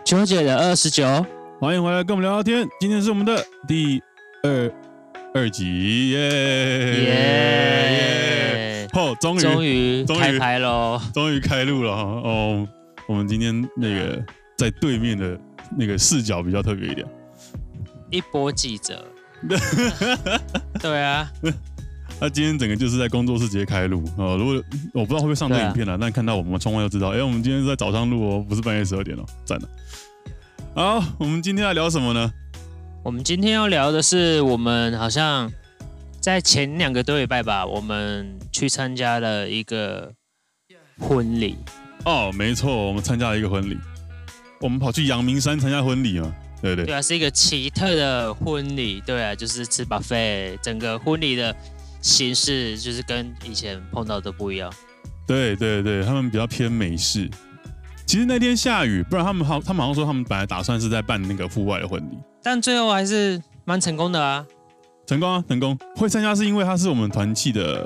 九姐的29， 欢迎回来跟我们聊聊天。今天是我们的第二集，耶！哦，终于开拍喽， 终于开录了哈。哦，我们今天那个在对面的那个视角比较特别一点， 一波记者。对啊。 他今天整个就是在工作室直接开录哦。如果我不知道会不会上这影片了，但看到我们窗外就知道，我们今天是在早上录哦，不是半夜12点哦，赞了。好，我们今天要聊什么呢？ 我们今天要聊的是，我们好像在前2个多礼拜吧，我们去参加了一个婚礼。 哦，没错，我们参加了一个婚礼，我们跑去阳明山参加婚礼嘛。对啊，是一个奇特的婚礼。对啊，就是吃 buffet， 整个婚礼的形式就是跟以前碰到的不一样。 对，他们比较偏美式。其实那天下雨，不然他们好像说他们本来打算是在办那个户外的婚礼， 但最后还是蛮成功的啊。 成功啊，成功！会参加是因为他是我们团契的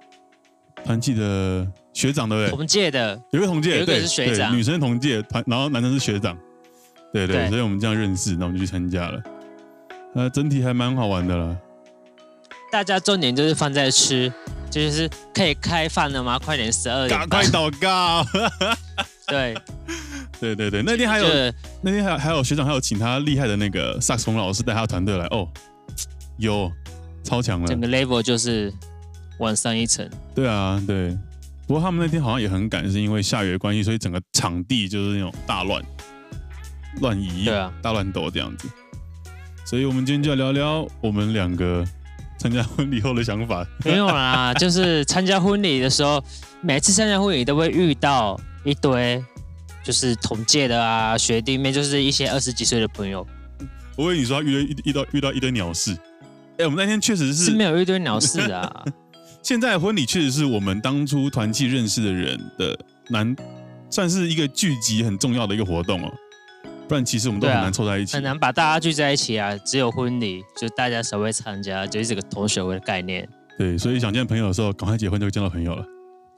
学长，对不对？ 同届的， 有一个同届， 有一个是学长， 女生同届，然后男生是学长。对，所以我们这样认识，那我们就去参加了。整体还蛮好玩的啦。 大家重点就是放在吃，就是可以开饭了吗？快点12点， 赶快祷告。对，那天还有学长，还有请他厉害的那个萨克斯风老师带他的团队来哦，有超强了， 整个 level 就是往上一层。 对啊，对。不过他们那天好像也很赶，是因为下雨的关系，所以整个场地就是那种大乱移， 对啊， 大乱斗这样子。所以我们今天就要聊聊我们2个参加婚礼后的想法。 没有啦，就是参加婚礼的时候，每次参加婚礼都会遇到一堆就是同届的啊，学弟妹，就是一些20几岁的朋友。 我跟你说，遇到一堆鸟事。我们那天确实是没有一堆鸟事啊。 现在的婚礼确实是我们当初团契认识的人的算是一个聚集很重要的一个活动哦。不然其实我们都很难凑在一起， 很难把大家聚在一起啊。只有婚礼，就大家稍微参加，就是这个同学会的概念。 对，所以想见朋友的时候，赶快结婚就会见到朋友了。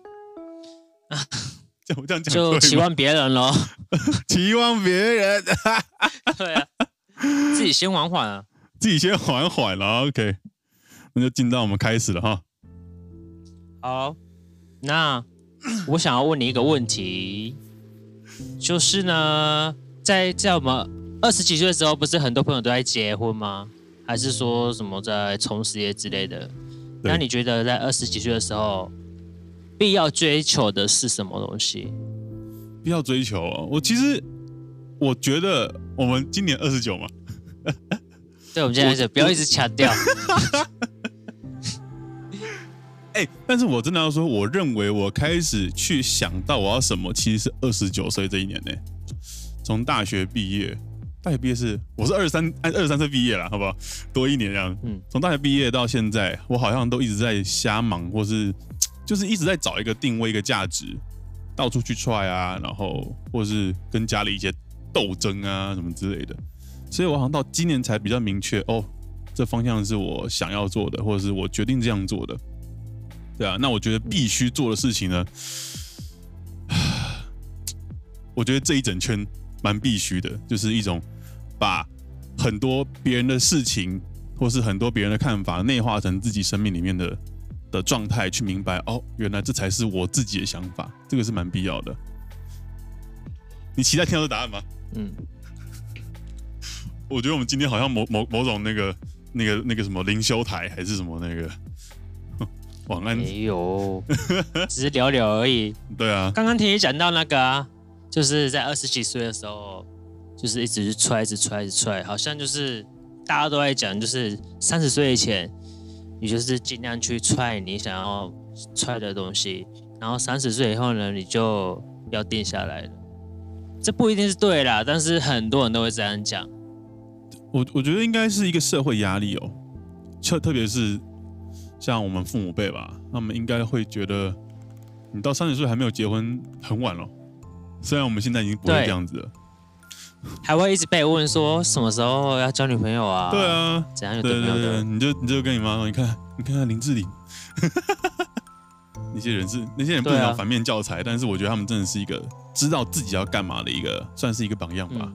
我这样讲就期望别人咯。 期望别人。 对啊，自己先缓缓啊。 自己先缓缓了 ，OK。那就进到我们开始了哈。 好，那我想要问你一个问题，就是呢，在我们20几岁的时候，不是很多朋友都在结婚吗？还是说什么在冲事业之类的？那你觉得在20几岁的时候，必要追求的是什么东西？ 必要追求哦，我觉得我们今年29嘛。 对，我们今天不要一直强调。 但是我真的要说，我认为我开始去想到我要什么，其实是29岁这一年呢。从大学毕业是我是23岁毕业啦，好不好？多1年这样。从大学毕业到现在，我好像都一直在瞎忙，或是就是一直在找一个定位、一个价值，到处去 try 啊，然后或是跟家里一些斗争啊什么之类的。所以我好像到今年才比较明确哦，这方向是我想要做的，或者是我决定这样做的。对啊，那我觉得必须做的事情呢，我觉得这一整圈蛮必须的，就是一种把很多别人的事情，或是很多别人的看法内化成自己生命里面的状态，去明白哦，原来这才是我自己的想法，这个是蛮必要的。你期待听到这答案吗？我觉得我们今天好像某种那个什么灵修台还是什么那个晚安， 没有，只是聊聊而已。 对啊， 刚刚听你讲到那个啊，就是在20几岁的时候，就是一直一直踹，好像就是大家都在讲，就是30岁以前，你就是尽量去踹你想要踹的东西，然后30岁以后呢，你就要定下来了。这不一定是对啦，但是很多人都会这样讲。 我觉得应该是一个社会压力哦，特别是像我们父母辈吧，他们应该会觉得你到30岁还没有结婚很晚了。虽然我们现在已经不会这样子了， 还会一直被问说什么时候要交女朋友啊？ 对啊， 怎样有女朋友的？ 你就跟你妈说，你看林志玲，那些人不能讲反面教材，但是我觉得他们真的是一个知道自己要干嘛的一个，算是一个榜样吧。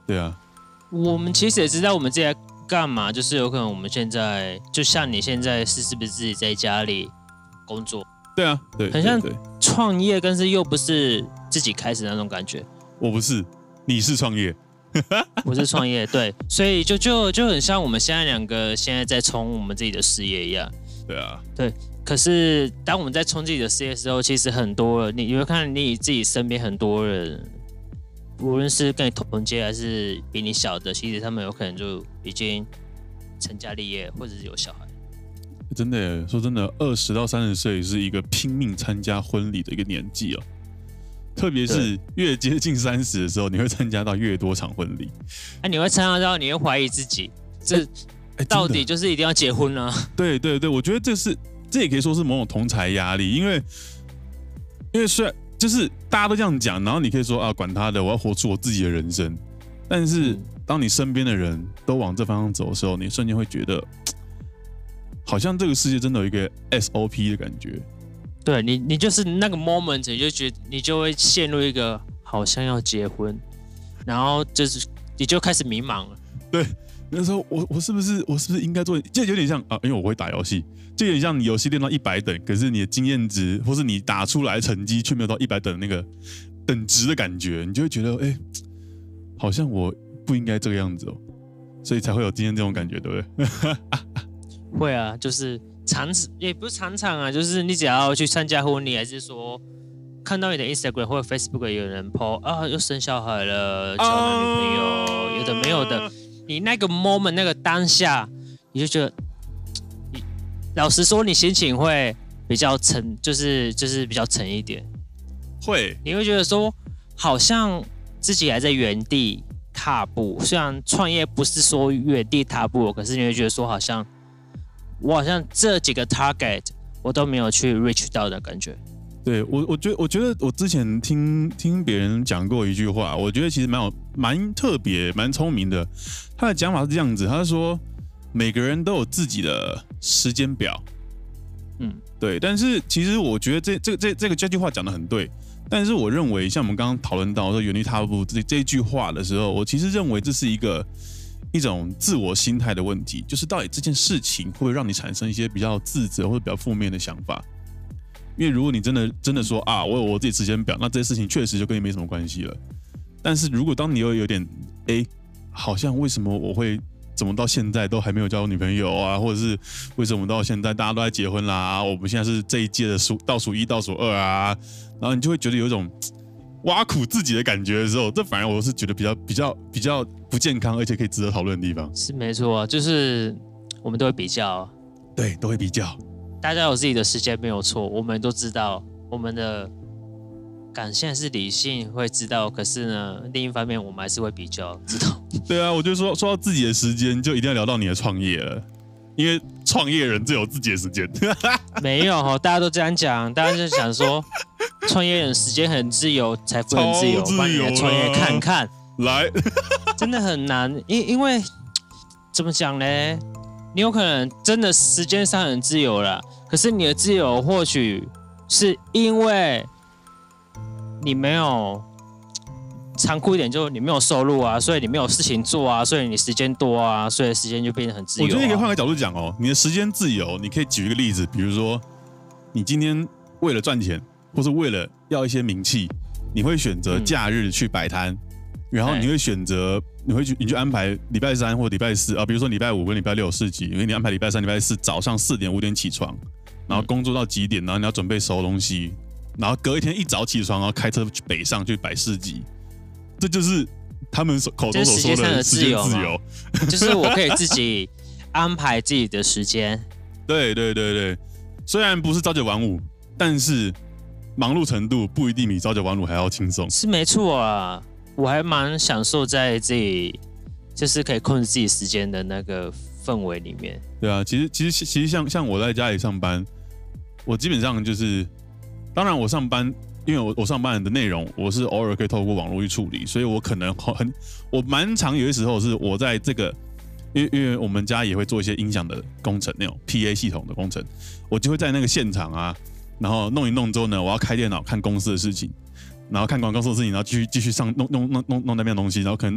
对啊， 我们其实也知道我们自己在干嘛，就是有可能我们现在就像你现在是不是自己在家里工作？ 对啊，对， 很像对创业，但是又不是自己开始的那种感觉。 我不是，你是创业， 我是创业，对，所以就很像我们现在两个现在在冲我们自己的事业一样。 对啊， 对。可是当我们在冲自己的事业的时候，其实很多人，你会看你自己身边很多人，无论是跟你同届还是比你小的，其实他们有可能就已经成家立业，或者是有小孩。 真的耶，说真的，20到30岁是一个拼命参加婚礼的一个年纪哦。特别是越接近30的时候，你会参加到越多场婚礼。 你会参加到，你会怀疑自己，这到底就是一定要结婚啊？ 对对对，我觉得这也可以说是某种同侪压力，因为虽然就是大家都这样讲，然后你可以说啊，管他的，我要活出我自己的人生。但是当你身边的人都往这方向走的时候，你瞬间会觉得，好像这个世界真的有一个 SOP 的感觉。 对你就是那个 moment， 你就会陷入一个好像要结婚，然后就是你就开始迷茫了。 对，那时候我是不是应该做？就有点像啊，因为我会打游戏，就有点像你游戏练到100等，可是你的经验值或是你打出来的成绩却没有到100等的那个等值的感觉，你就会觉得好像我不应该这个样子哦，所以才会有今天这种感觉，对不对？ 会啊，就是也不是常常啊，就是你只要去参加婚礼，还是说看到你的 Instagram 或者 Facebook 有人 po 啊，又生小孩了，交男女朋友，有的没有的，你那个 moment 那个当下，你就觉得，老实说，你心情会比较沉，就是比较沉一点， 会， 你会觉得说，好像自己还在原地踏步，虽然创业不是说原地踏步，可是你会觉得说，我好像这几个 target 我都没有去 reach 到的感觉。 对，我觉得我之前听别人讲过一句话，我觉得其实蛮特别、蛮聪明的。他的讲法是这样子，他说每个人都有自己的时间表，对。但是其实我觉得这句话讲得很对，但是我认为像我们刚刚讨论到说原地踏步这一句话的时候，我其实认为这是一种自我心态的问题，就是到底这件事情会不会让你产生一些比较自责或者比较负面的想法？因为如果你真的说啊，我有我自己时间表，那这些事情确实就跟你没什么关系了。但是如果当你有点好像为什么我会怎么到现在都还没有交女朋友啊，或者是为什么到现在大家都在结婚啦，我们现在是这一届的倒数1、倒数2啊，然后你就会觉得有一种挖苦自己的感觉的时候，这反而我是觉得比较不健康，而且可以值得讨论的地方。 是没错啊，就是我们都会比较， 对，都会比较。 大家有自己的时间没有错，我们都知道，我们的感性是理性会知道，可是呢，另一方面我们还是会比较知道。 对啊，我就说到自己的时间，就一定要聊到你的创业了，因为创业人只有自己的时间。 没有哈，大家都这样讲，大家就想说，创业人时间很自由，财富很自由，帮你来创业看看， 来， 真的很难，因为怎么讲呢？你有可能真的时间上很自由啦，可是你的自由或许是因为你没有残酷一点，就你没有收入啊，所以你没有事情做啊，所以你时间多啊，所以时间就变得很自由、啊。 我觉得你可以换个角度讲哦，你的时间自由，你可以举一个例子，比如说你今天为了赚钱，或是为了要一些名气，你会选择假日去摆摊，然后你会选择你去安排礼拜3或礼拜4啊，比如说礼拜5跟礼拜6市集，因为你安排礼拜3、礼拜4早上4点5点起床，然后工作到几点，然后你要准备收东西，然后隔一天一早起床，然后开车去北上去摆市集，这就是他们口中所说的时间自由， 就是我可以自己安排自己的时间。 对对对对，虽然不是朝九晚5，但是忙碌程度不一定比朝九晚5还要轻松。 是没错啊。我还蛮享受在自己就是可以控制自己时间的那个氛围里面。 对啊，其实像我在家里上班，我基本上就是，当然我上班，因为我上班的内容我是偶尔可以透过网络去处理，所以我可能我蛮常有些时候是我在这个，因为我们家也会做一些音响的工程，那种 PA 系统的工程，我就会在那个现场啊，然后弄一弄之后呢，我要开电脑看公司的事情。然后看完公司的事情，然后继续上弄那边的东西，然后可能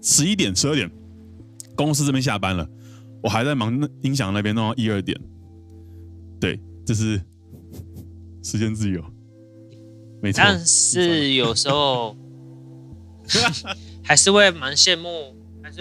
11点、12点，公司这边下班了，我还在忙音响那边弄到1、2点。对，这是时间自由，没错。 但是有时候还是会蛮羡慕，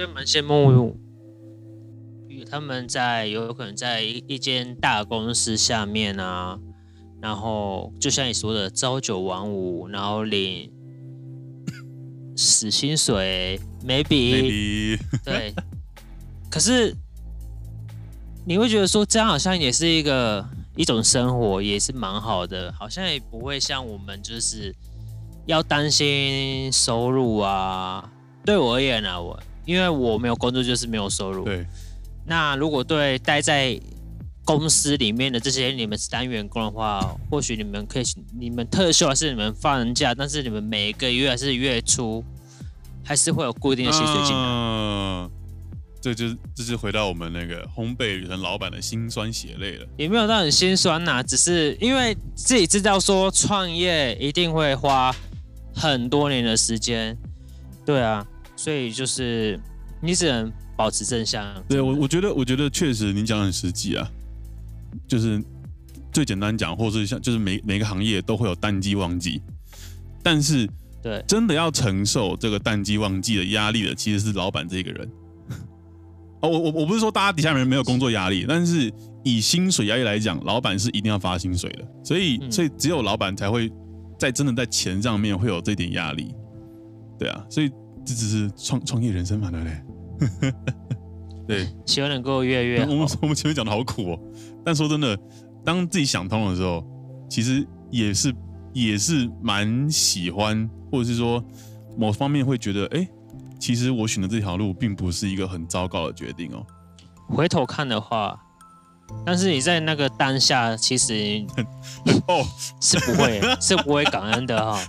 他们有可能在一间大公司下面啊，然后就像你说的朝9晚5，然后领死薪水 ，maybe 对。可是你会觉得说这样好像也是一种生活，也是蛮好的，好像也不会像我们就是要担心收入啊。对我而言啊，因为我没有工作就是没有收入。 对。 那如果对待在公司里面的这些你们是当员工的话，或许你们特休还是你们放假，但是你们每个月还是月初还是会有固定的薪水进来。 这就是回到我们那个烘焙旅程老板的辛酸血泪了。 也没有到很辛酸呐，只是因为自己知道说创业一定会花很多年的时间，对啊，所以就是你只能保持正向。 对，我觉得确实你讲得很实际啊，就是最简单讲，或是像就是每个行业都会有淡季旺季，但是对真的要承受这个淡季旺季的压力的，其实是老板这个人。我不是说大家底下人没有工作压力，但是以薪水压力来讲，老板是一定要发薪水的，所以只有老板才会真的在钱上面会有这点压力，对啊，所以这只是创业人生嘛，对不对？对， 希望能够越来越好。 我们前面讲的好苦哦，但说真的，当自己想通的时候，其实也是蛮喜欢，或者是说某方面会觉得，其实我选的这条路并不是一个很糟糕的决定哦。 回头看的话，但是你在那个当下，其实是不会感恩的哈。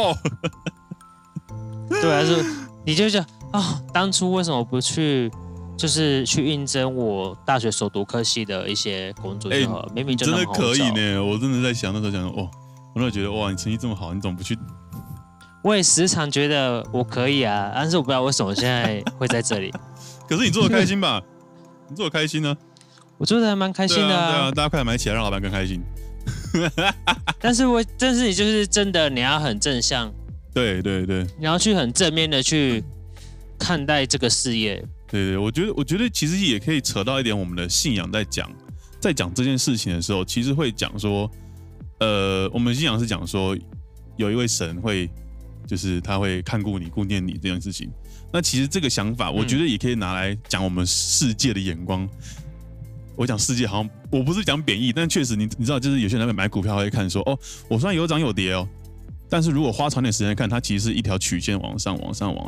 对啊，你就想当初为什么不去，就是去应征我大学首读科系的一些工作就好了，明明就那么好找。 真的可以呢，我真的在想那时候想我那时候觉得哇，你成绩这么好，你怎么不去？ 我也时常觉得我可以啊，但是我不知道为什么现在会在这里。 可是你做的开心吧？你做的开心呢？ 我做的还蛮开心的对啊，大家快点买起来，让老板更开心。 但是你就是真的，你要很正向。 对， 你要去很正面的去看待这个事业。 对，我觉得其实也可以扯到一点我们的信仰，在讲这件事情的时候，其实会讲说，我们信仰是讲说有一位神会。就是他会看顾你、顾念你这件事情。那其实这个想法，我觉得也可以拿来讲我们世界的眼光。我讲世界好像我不是讲贬义，但确实你知道，就是有些人买股票会看说，我虽然有涨有跌哦，但是如果花长点时间看，它其实是一条曲线往上。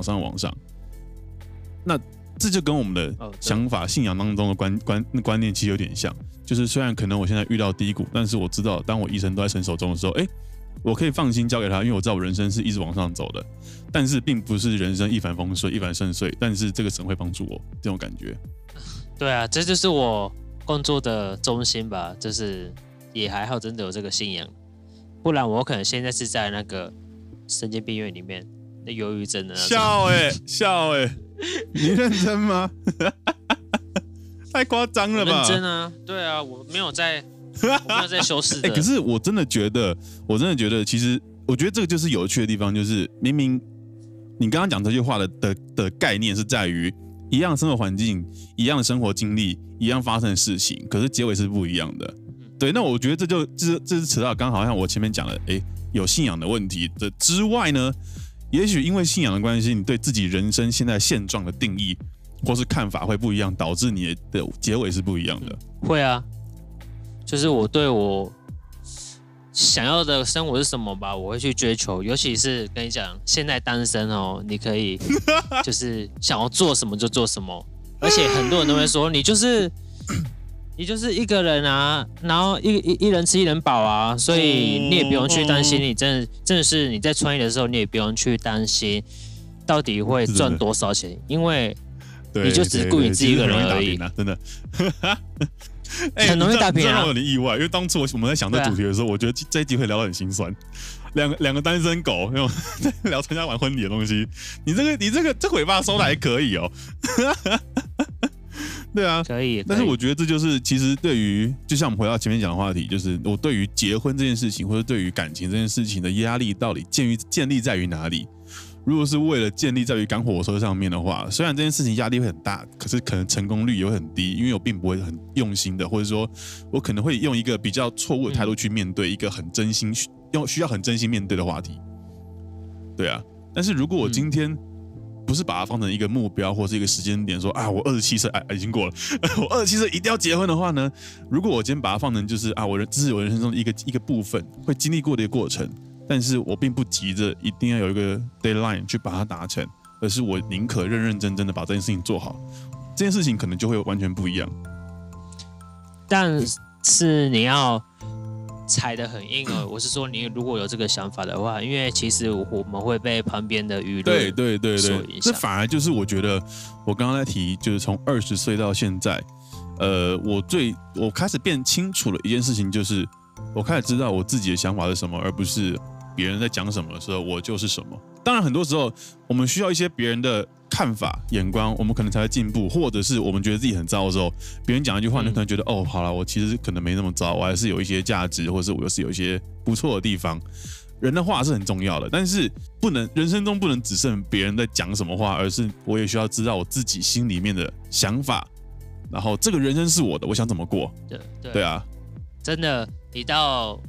那这就跟我们的想法、信仰当中的观念其实有点像。就是虽然可能我现在遇到低谷，但是我知道，当我一生都在神手中的时候，我可以放心交给他，因为我知道我人生是一直往上走的，但是并不是人生一帆风顺、一帆顺遂，但是这个神会帮助我，这种感觉。 对啊，这就是我工作的中心吧，就是也还好，真的有这个信仰，不然我可能现在是在那个神经病院里面，那忧郁症的那种。笑你认真吗？太夸张了吧！ 认真啊，对啊，我没有在修饰的。 可是我真的觉得，其实我觉得这个就是有趣的地方，就是明明你刚刚讲这句话的概念是在于一样的生活环境、一样的生活经历、一样发生的事情，可是结尾是不一样的。对，那我觉得这是扯到刚好像我前面讲的，有信仰的问题的之外呢，也许因为信仰的关系，你对自己人生现在现状的定义或是看法会不一样，导致你的结尾是不一样的。 会啊，就是我对我想要的生活是什么吧，我会去追求。尤其是跟你讲，现在单身哦，你可以就是想要做什么就做什么，而且很多人都会说你就是一个人啊，然后一人吃一人饱啊，所以你也不用去担心，你真的是你在创业的时候，你也不用去担心到底会赚多少钱，因为你就只顾你自己一个人而已。 真的。 很容易打平啊。 这让我有点意外，因为当初我们在想这主题的时候，我觉得这一集会聊得很心酸。两个单身狗，在聊参加完婚礼的东西，你这尾巴收的还可以哦。对啊， 可以。 但是我觉得这就是其实对于，就像我们回到前面讲的话题，就是我对于结婚这件事情，或者对于感情这件事情的压力，到底建立在于哪里？如果是为了建立在于赶火车上面的话，虽然这件事情压力会很大，可是可能成功率也会很低，因为我并不会很用心的，或者说我可能会用一个比较错误的态度去面对一个很真心需要很真心面对的话题。对啊，但是如果我今天不是把它放成一个目标或是一个时间点，说啊，我27岁已经过了，我27岁一定要结婚的话呢，如果我今天把它放成就是啊，这是我人生中的一个部分，会经历过的一个过程，但是我并不急着一定要有一个 deadline 去把它达成，而是我宁可认认真真的把这件事情做好，这件事情可能就会完全不一样。 但是你要踩得很硬哦。我是说，你如果有这个想法的话，因为其实我们会被旁边的舆论所影响。 这反而就是我觉得我刚刚在提，就是从20岁到现在，我开始变清楚了一件事情，就是我开始知道我自己的想法是什么，而不是别人在讲什么的时候我就是什么。当然，很多时候我们需要一些别人的看法、眼光，我们可能才会进步，或者是我们觉得自己很糟的时候，别人讲一句话，你可能觉得哦，好了，我其实可能没那么糟，我还是有一些价值，或者是我又是有一些不错的地方。人的话是很重要的，但是人生中不能只剩别人在讲什么话，而是我也需要知道我自己心里面的想法，然后这个人生是我的，我想怎么过。对啊， 真的，你到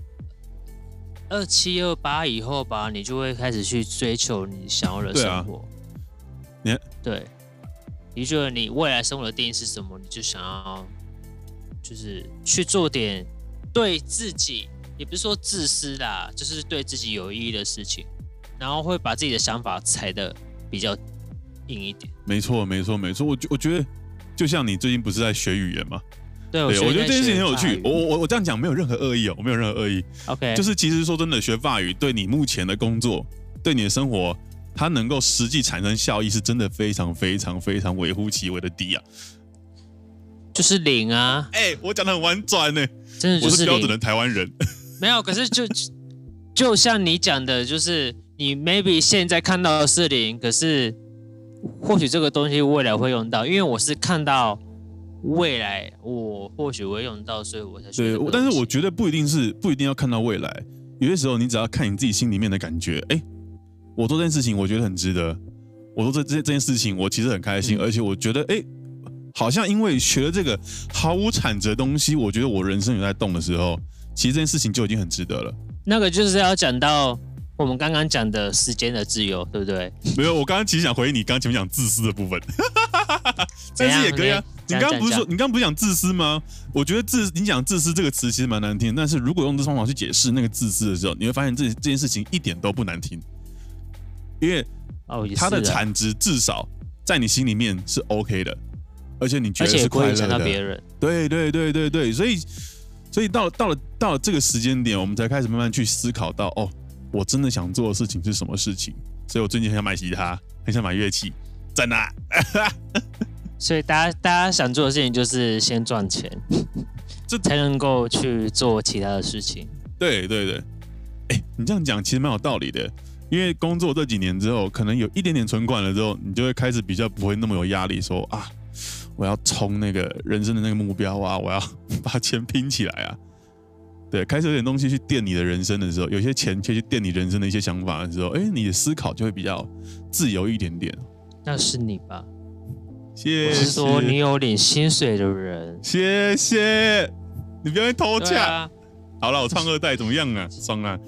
27、28以后吧，你就会开始去追求你想要的生活。对，你觉得你未来生活的定义是什么？你就想要就是去做点对自己，也不是说自私啦，就是对自己有意义的事情，然后会把自己的想法踩得比较硬一点。 没错。我觉得就像你最近不是在学语言吗？ 对， 我觉得这件事情很有趣。我这样讲没有任何恶意哦，我没有任何恶意。 OK， 就是其实说真的，学法语对你目前的工作，对你的生活，它能够实际产生效益，是真的非常非常非常微乎其微的低啊。 就是零啊！ 我讲的很婉转呢， 真的就是我是标准的台湾人。 没有，可是就像你讲的，就是你 maybe 现在看到的是零，可是或许这个东西未来会用到，因为我是看到未来我或许会用到，所以我才学。 对，但是我觉得不一定要看到未来，有些时候你只要看你自己心里面的感觉。我做这件事情，我觉得很值得。我做这件事情，我其实很开心，而且我觉得，好像因为学了这个毫无产值的东西，我觉得我人生有在动的时候，其实这件事情就已经很值得了。 那个就是要讲到我们刚刚讲的时间的自由，对不对？ 没有，我刚刚其实想回应你刚刚前面讲自私的部分，但是也可以啊。你刚刚不是讲自私吗？我觉得你讲自私这个词其实蛮难听，但是如果用这方法去解释那个自私的时候，你会发现这件事情一点都不难听，因为它的产值至少在你心里面是 OK 的，而且你觉得是快乐的，而且不会影响到别人。对，所以到了这个时间点，我们才开始慢慢去思考到，我真的想做的事情是什么事情。所以我最近很想买吉他，很想买乐器，真的。 所以大家想做的事情就是先赚钱，这才能够去做其他的事情。 对，你这样讲其实蛮有道理的。因为工作这几年之后，可能有一点点存款了之后，你就会开始比较不会那么有压力，说啊，我要冲那个人生的那个目标啊，我要把钱拼起来啊。对，开始有点东西去垫你的人生的时候，有些钱可以去垫你人生的一些想法的时候，你的思考就会比较自由一点点。 那是你吧？ 谢谢。 我是说你有领薪水的人。 谢谢。你不要偷洽。好了，我唱2代怎么样啊？爽啊！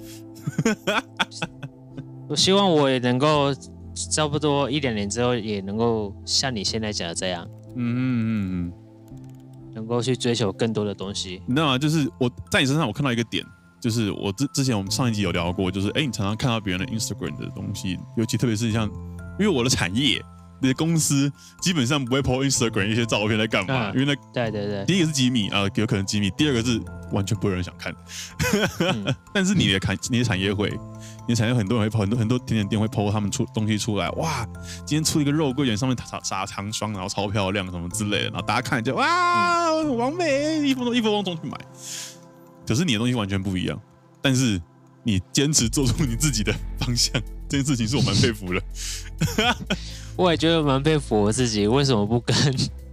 我希望我也能够差不多1-2年之后，也能够像你现在讲的这样，能够去追求更多的东西。 你知道吗？就是我在你身上，我看到一个点，就是我之前我们上一集有聊过，就是你常常看到别人的 Instagram 的东西，尤其特别是像因为我的产业， 你的公司基本上不会 po Instagram 一些照片在干嘛，因为那对， 第一个是机密啊，有可能机密；第二个是完全不会有人想看。但是你的产业会，你的产业很多人会 po， 很多甜点店会 po 他们东西出来，哇，今天出一个肉桂圆，上面撒糖霜，然后超漂亮什么之类的，然后大家看就哇，完美，一分钟去买。可是你的东西完全不一样，但是你坚持做出你自己的方向，这件事情是我蛮佩服的。 我也觉得蛮佩服我自己，为什么不跟？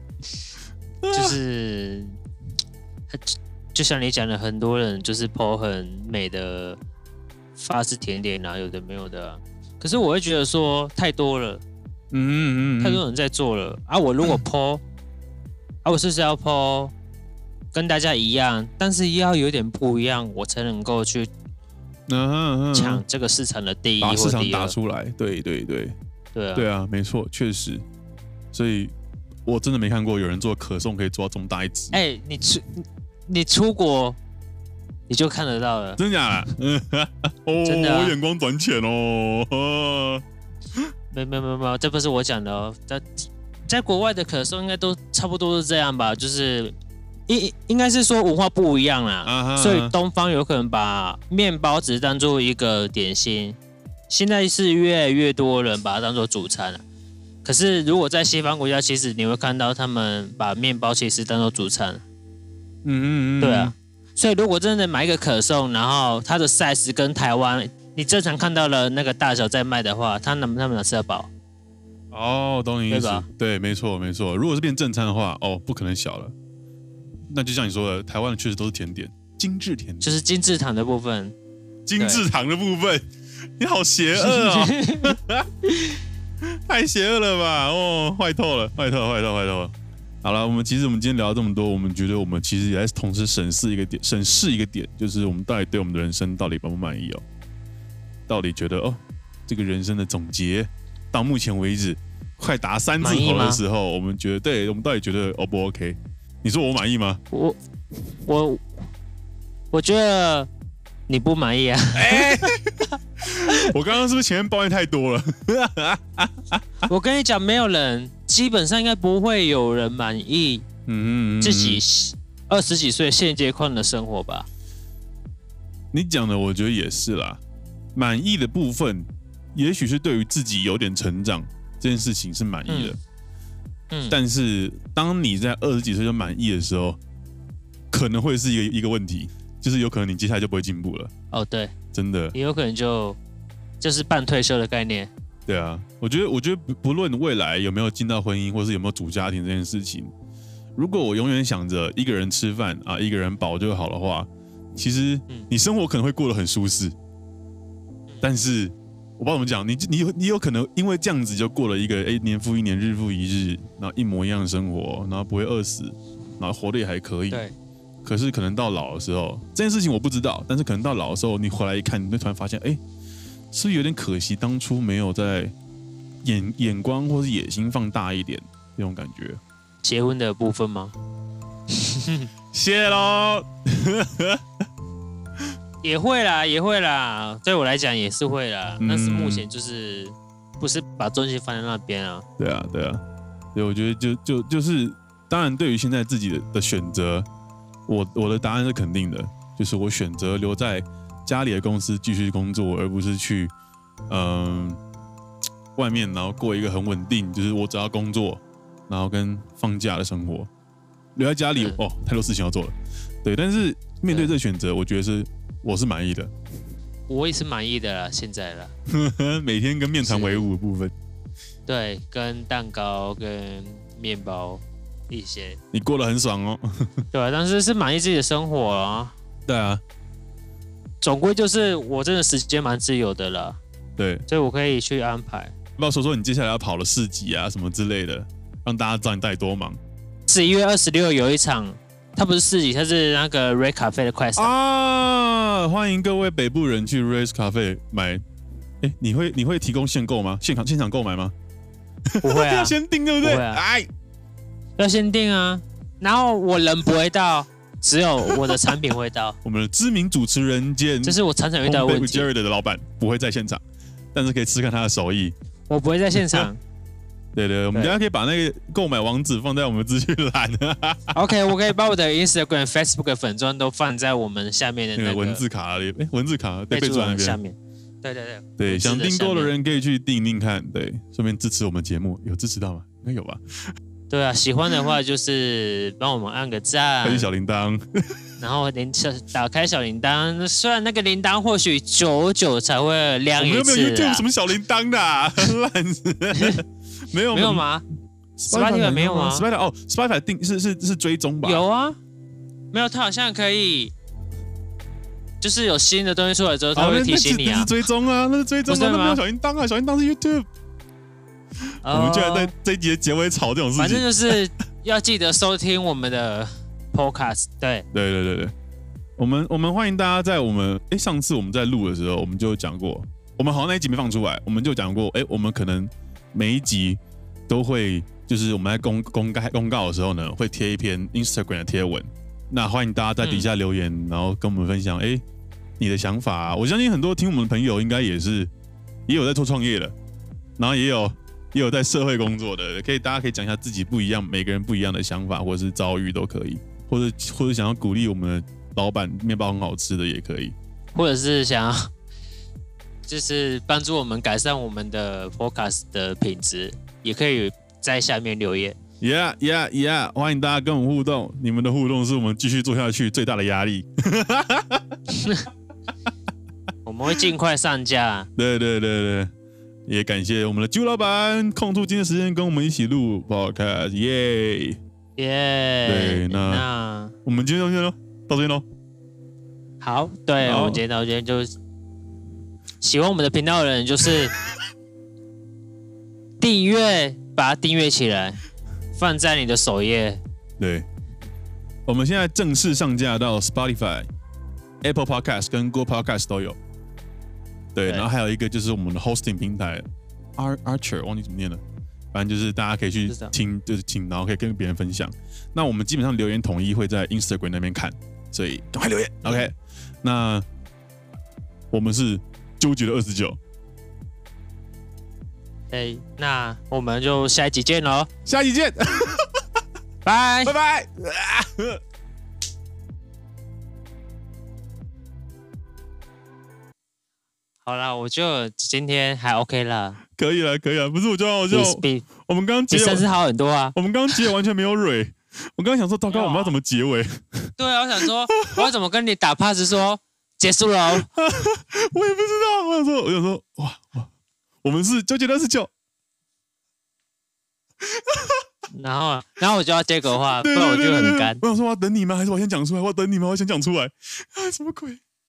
就是就像你讲的，很多人就是 po 很美的法式甜点啊，有的没有的、啊。可是我会觉得说太多了，太多人在做了啊。我如果 po，我是不是要 po 跟大家一样，但是要有点不一样，我才能够去抢这个市场的第一或第二， 把市场打出来。对啊， 对啊，没错，确实。所以我真的没看过有人做可颂可以做到这么大一只。 你出国你就看得到了， 真的假的？ 真的、啊， 我眼光短浅哦。 没有，这不是我讲的哦。在国外的可颂应该都差不多是这样吧，就是应该是说文化不一样啦，所以东方有可能把面包只是当做一个点心，现在是越来越多人把它当做主餐了。可是如果在西方国家，其实你会看到他们把面包其实当做主餐。对啊。所以如果真的买一个可颂，然后它的 size 跟台湾你正常看到的那个大小在卖的话，他们哪吃得饱？ 哦，懂你意思。对，没错。如果是变正餐的话，不可能小了。那就像你说的，台湾的确实都是甜点，精致甜点， 就是精致糖的部分。 精致糖的部分，你好邪恶哦！太邪恶了吧！坏透了。好了，我们今天聊了这么多，我们觉得我们其实也在同时审视一个点，就是我们到底对我们的人生到底满不满意哦？到底觉得这个人生的总结到目前为止快达3字头的时候，我们觉得对，我们到底觉得不 OK？ 你说我满意吗？ 我觉得你不满意啊！ 我刚刚是不是前面抱怨太多了？ 我跟你讲，没有人，基本上应该不会有人满意自己20几岁现阶段的生活吧？ 你讲的我觉得也是啦，满意的部分，也许是对于自己有点成长这件事情是满意的。但是当你在20几岁就满意的时候，可能会是一个问题，就是有可能你接下来就不会进步了。对，真的， 也有可能就是半退休的概念。 对啊，我觉得不论未来有没有进到婚姻，或是有没有组家庭这件事情，如果我永远想着一个人吃饭啊，一个人饱就好的话，其实你生活可能会过得很舒适，但是我不知道怎么讲，你有可能因为这样子就过了一个年复一年、日复一日，然后一模一样的生活，然后不会饿死，然后活得也还可以。 对。 可是可能到老的时候，这件事情我不知道，但是可能到老的时候，你回来一看，你会突然发现，是不是有点可惜，当初没有在眼光或是野心放大一点那种感觉？ 结婚的部分吗？ 谢喽。 也会啦，对我来讲也是会啦，但是目前就是不是把重心放在那边啊。对啊，所以我觉得就是当然，对于现在自己的选择，我的答案是肯定的，就是我选择留在家里的公司继续工作，而不是去外面，然后过一个很稳定，就是我只要工作，然后跟放假的生活。留在家里太多事情要做了。对，但是面对这个选择，我觉得我是满意的。 我也是满意的啦，现在啦。 每天跟面团为伍的部分。 对，跟蛋糕、跟面包一些。 你过得很爽哦。 对啊，但是满意自己的生活啊。 对啊。 总归就是我真的时间蛮自由的啦。 对。 所以我可以去安排。 不要说你接下来要跑的市集啊什么之类的，让大家知道你到底多忙。 11月26有一场，它不是市集，它是那个 Ray Cafe 的快闪啊！欢迎各位北部人去 Ray Cafe 买。你会提供现购吗？现场购买吗？ 不会啊， 要先订对不对？ 不会啊，要先订啊。然后我人不会到，只有我的产品会到。 我们的知名主持人兼这是我常常遇到的问题。 Jared 的老板不会在现场，但是可以吃看他的手艺。 我不会在现场。 对对，我们等一下可以把那个购买网址放在我们资讯栏。 OK， 我可以把我的 Instagram、Facebook 粉专都放在我们下面的那个文字卡里，文字卡备注那边下面。对对对， 对，想订购的人可以去订订看，对，顺便支持我们节目，有支持到吗？应该有吧。 对啊，喜欢的话就是帮我们按个赞， 开启小铃铛， 然后打开小铃铛。虽然那个铃铛或许久久才会亮一次， 我们又没有 YouTube 什么小铃铛的、啊，烂死，没有吗 ？Spotify 没有吗 ？Spotify 定是追踪吧？ 有啊，没有，它好像可以，就是有新的东西出来之后，它会提醒你啊。 那是追踪啊，那是追踪啊，那没有小铃铛啊，小铃铛是 YouTube。我们居然在这一集的结尾吵这种事情， 反正就是要记得收听我们的 Podcast。对， 我们欢迎大家在我们上次我们在录的时候，我们就讲过，我们好像那一集没放出来，我们就讲过，我们可能每一集都会，就是我们在公告的时候呢，会贴一篇 Instagram 的贴文。那欢迎大家在底下留言，然后跟我们分享，你的想法啊。我相信很多听我们的朋友应该也有在做创业的，然后也有在社会工作的，大家可以讲一下自己不一样，每个人不一样的想法或者是遭遇都可以，或者想要鼓励我们的老板面包很好吃的也可以， 或者是想要就是帮助我们改善我们的 Podcast 的品质，也可以在下面留言。 Yeah， 欢迎大家跟我们互动，你们的互动是我们继续做下去最大的压力。 我们会尽快上架。 对。也感谢我们的朱老板空出今天的时间跟我们一起录 podcast， 耶！对，那我们今天到这边咯。 好，对，我们今天就喜欢我们的频道的人就是订阅，把它订阅起来，放在你的首页。 对，我们现在正式上架到 Spotify、Apple Podcast 跟 Google Podcast 都有。对，然后还有一个就是我们的 hosting 平台 Archer， 忘记怎么念了，反正就是大家可以去听，就是听，然后可以跟别人分享。那我们基本上留言统一会在 Instagram 那边看，所以赶快留言。OK， 那我们是纠结的29。 那我们就下一集见喽！ 下一集见， 拜拜。 好啦，我就今天还 OK 啦， 可以了，不是我觉得好笑，我们刚刚比上次好很多啊。 我们刚刚结尾完全没有蕊，我刚刚想说，糟糕，我们要怎么结尾？ 对啊，我想说，我要怎么跟你打 pass 说结束了？ 我也不知道，我想说，哇，我们是纠结29。 然后我就要接个话，不然我就很干。 我想说我要等你吗？还是我先讲出来？我要等你吗？我先讲出来。什么鬼？